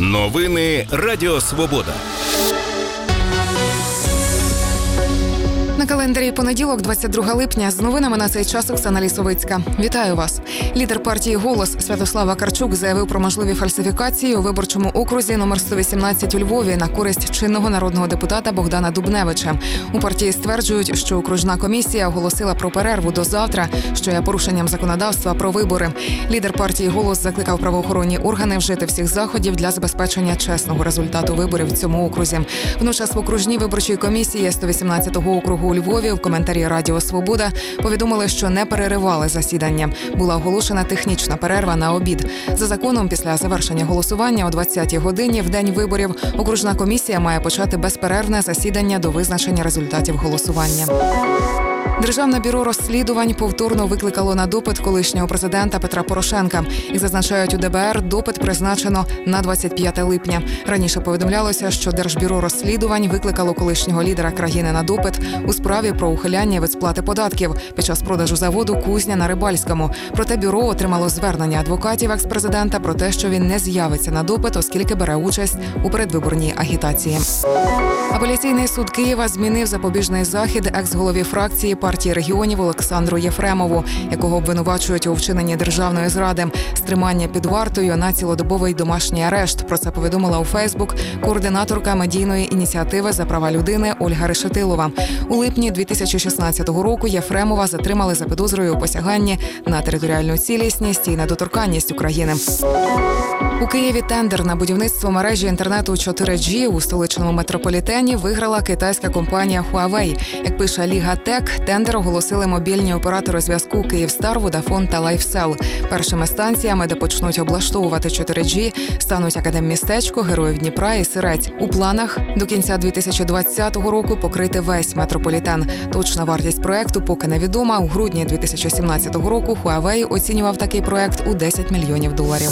Новини Радіо Свобода. На календарі понеділок, 22 липня. З новинами на цей час Оксана Лісовицька. Вітаю вас. Лідер партії «Голос» Святослав Вакарчук заявив про можливі фальсифікації у виборчому окрузі номер 118 у Львові на користь чинного народного депутата Богдана Дубневича. У партії стверджують, що окружна комісія оголосила про перерву до завтра, що є порушенням законодавства про вибори. Лідер партії «Голос» закликав правоохоронні органи вжити всіх заходів для забезпечення чесного результату виборів в цьому окрузі. Водночас в окружній виборчій комісії 118-го округу у Львові в коментарі Радіо Свобода повідомили, що не переривали засідання. Була оголошена технічна перерва на обід. За законом, після завершення голосування о 20-й годині в день виборів окружна комісія має почати безперервне засідання до визначення результатів голосування. Державне бюро розслідувань повторно викликало на допит колишнього президента Петра Порошенка. Як зазначають у ДБР, допит призначено на 25 липня. Раніше повідомлялося, що Держбюро розслідувань викликало колишнього лідера країни на допит у справі про ухиляння від сплати податків під час продажу заводу «Кузня» на Рибальському. Проте бюро отримало звернення адвокатів екс-президента про те, що він не з'явиться на допит, оскільки бере участь у передвиборній агітації. Апеляційний суд Києва змінив запобіжний захід екс-голові фракції партії регіонів Олександру Єфремову, якого обвинувачують у вчиненні державної зради, стримання під вартою на цілодобовий домашній арешт. Про це повідомила у Фейсбук координаторка медійної ініціативи за права людини Ольга Решетилова. У липні 2016 року Єфремова затримали за підозрою у посяганні на територіальну цілісність і недоторканність України. У Києві тендер на будівництво мережі інтернету 4G у столичному метрополітені виграла китайська компанія Huawei. Як пише Ліга Тек, тендер оголосили мобільні оператори зв'язку «Київстар», «Водафон» та «Лайфсел». Першими станціями, де почнуть облаштовувати 4G, стануть Академмістечко, Героїв Дніпра і Сирець. У планах до кінця 2020 року покрити весь метрополітен. Точна вартість проекту поки невідома. У грудні 2017 року Huawei оцінював такий проект у $10 мільйонів.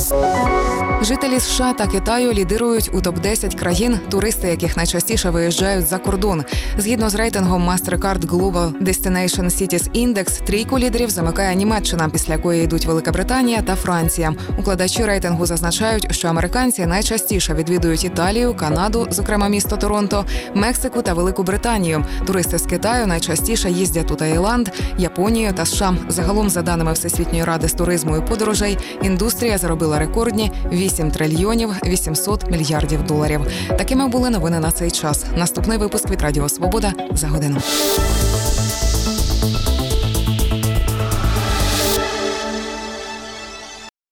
Жителі США та Китаю лідирують у топ-10 країн, туристи яких найчастіше виїжджають за кордон. Згідно з рейтингом Mastercard Global Destination Cities Index, трійку лідерів замикає Німеччина, після якої йдуть Велика Британія та Франція. Укладачі рейтингу зазначають, що американці найчастіше відвідують Італію, Канаду, зокрема місто Торонто, Мексику та Велику Британію. Туристи з Китаю найчастіше їздять у Таїланд, Японію та США. Загалом, за даними Всесвітньої ради з туризму і подорожей, індустрія заробила рекордні $8 трильйонів 800 мільярдів. Такими були новини на цей час. Наступний випуск від Радіо Свобода за годину.